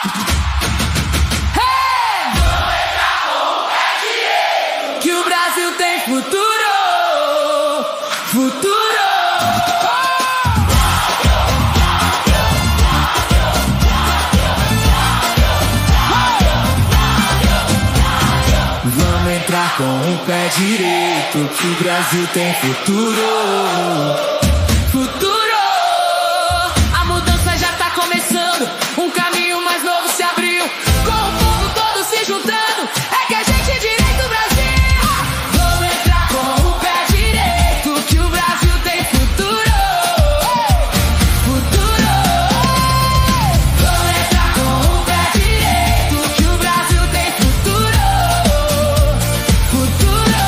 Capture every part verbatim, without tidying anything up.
Que o Brasil tem futuro, futuro. Vamos entrar com o pé direito, que o Brasil tem futuro, futuro. A mudança já tá começando, um caminho mais novo se abriu, com o povo todo se juntando, é que a gente é direito o Brasil. Vamos entrar com o pé direito, que o Brasil tem futuro, futuro. Vamos entrar com o pé direito, que o Brasil tem futuro, futuro.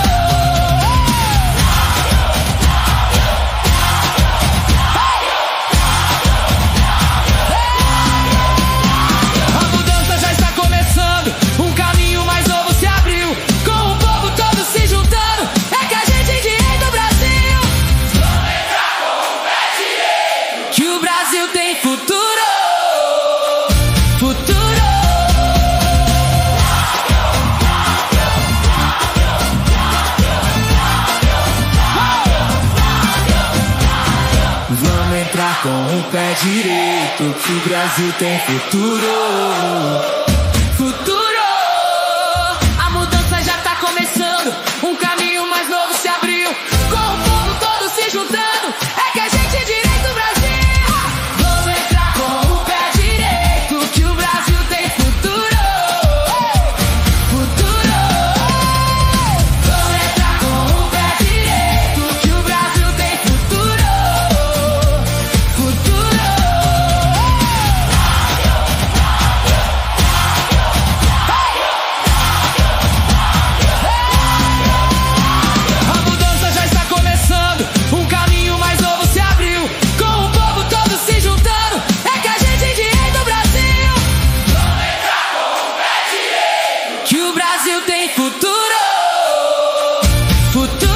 A mudança já está começando, um caminho mais novo se abriu, com o povo todo se juntando, é que a gente endireita o Brasil. Vamos entrar com o pé direito, que o Brasil tem futuro, futuro. Vamos entrar com o pé direito, que o Brasil tem futuro, futuro. A mudança já tá começando, um caminho mais novo se abriu, com o povo todo se juntando, é que a gente endireita o Brasil. Vamos entrar com o pé direito, que o Brasil tem futuro, futuro. Vamos entrar com o pé direito, que o Brasil tem futuro, futuro. A mudança já está começando, um caminho mais novo se abriu, com o povo todo se juntando, é que a gente endireita o Brasil. Vamos entrar com o pé direito, que o Brasil tem futuro, futuro.